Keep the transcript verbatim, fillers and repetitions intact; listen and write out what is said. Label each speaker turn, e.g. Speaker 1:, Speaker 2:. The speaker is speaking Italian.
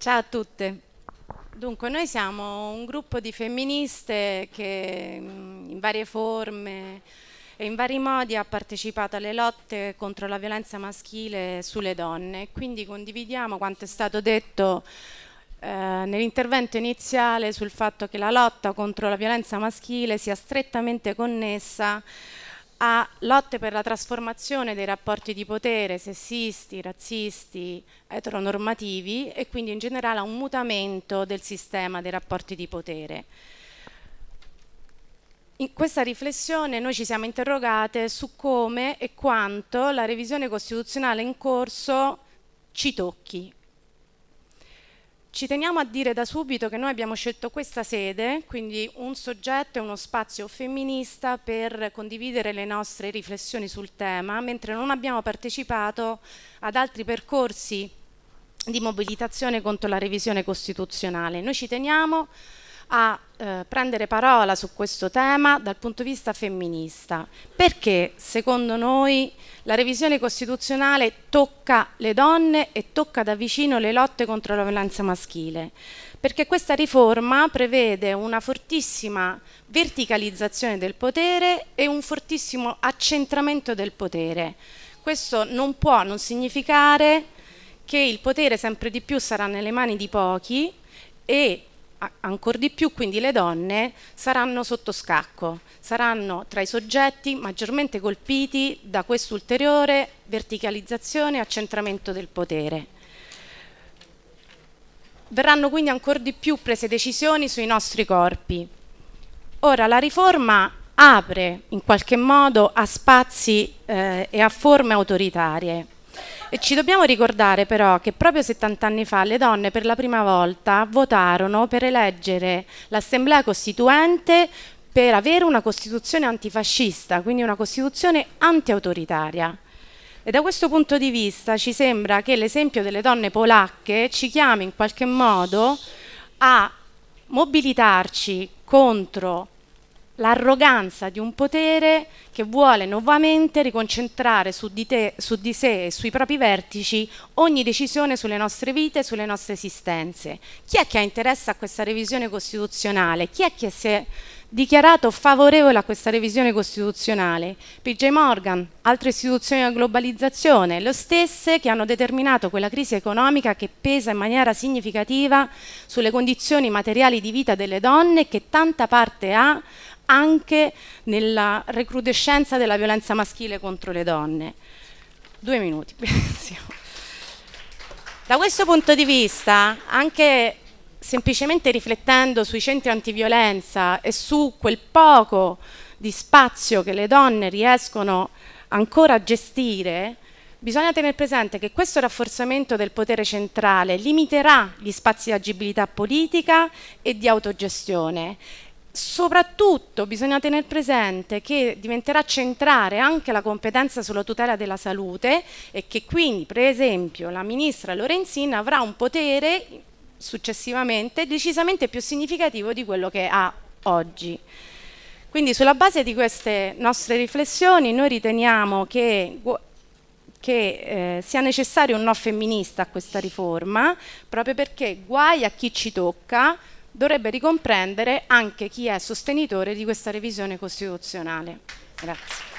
Speaker 1: Ciao a tutte. Dunque, noi siamo un gruppo di femministe che mh, in varie forme e in vari modi ha partecipato alle lotte contro la violenza maschile sulle donne. Quindi condividiamo quanto è stato detto eh, nell'intervento iniziale sul fatto che la lotta contro la violenza maschile sia strettamente connessa a lotte per la trasformazione dei rapporti di potere sessisti, razzisti, eteronormativi e quindi in generale a un mutamento del sistema dei rapporti di potere. In questa riflessione noi ci siamo interrogate su come e quanto la revisione costituzionale in corso ci tocchi. Ci teniamo a dire da subito che noi abbiamo scelto questa sede, quindi un soggetto e uno spazio femminista per condividere le nostre riflessioni sul tema, mentre non abbiamo partecipato ad altri percorsi di mobilitazione contro la revisione costituzionale. Noi ci teniamo a eh, prendere parola su questo tema dal punto di vista femminista, perché secondo noi la revisione costituzionale tocca le donne e tocca da vicino le lotte contro la violenza maschile, perché questa riforma prevede una fortissima verticalizzazione del potere e un fortissimo accentramento del potere. Questo non può non significare che il potere sempre di più sarà nelle mani di pochi e ancora di più, quindi le donne saranno sotto scacco, saranno tra i soggetti maggiormente colpiti da questa ulteriore verticalizzazione e accentramento del potere. Verranno quindi ancora di più prese decisioni sui nostri corpi. Ora, la riforma apre in qualche modo a spazi eh, e a forme autoritarie. E ci dobbiamo ricordare però che proprio settanta anni fa le donne per la prima volta votarono per eleggere l'Assemblea Costituente per avere una Costituzione antifascista, quindi una Costituzione anti-autoritaria. E da questo punto di vista ci sembra che l'esempio delle donne polacche ci chiami in qualche modo a mobilitarci contro l'arroganza di un potere che vuole nuovamente riconcentrare su di, te, su di sé e sui propri vertici ogni decisione sulle nostre vite e sulle nostre esistenze. Chi è che ha interesse a questa revisione costituzionale? Chi è che si è dichiarato favorevole a questa revisione costituzionale? P J Morgan, altre istituzioni della globalizzazione, le stesse che hanno determinato quella crisi economica che pesa in maniera significativa sulle condizioni materiali di vita delle donne e che tanta parte ha anche nella recrudescenza della violenza maschile contro le donne. Due minuti. Da questo punto di vista, anche semplicemente riflettendo sui centri antiviolenza e su quel poco di spazio che le donne riescono ancora a gestire, bisogna tenere presente che questo rafforzamento del potere centrale limiterà gli spazi di agibilità politica e di autogestione. Soprattutto bisogna tenere presente che diventerà centrale anche la competenza sulla tutela della salute e che quindi, per esempio, la ministra Lorenzin avrà un potere successivamente decisamente più significativo di quello che ha oggi. Quindi sulla base di queste nostre riflessioni noi riteniamo che, che eh, sia necessario un no femminista a questa riforma, proprio perché guai a chi ci tocca, dovrebbe ricomprendere anche chi è sostenitore di questa revisione costituzionale. Grazie.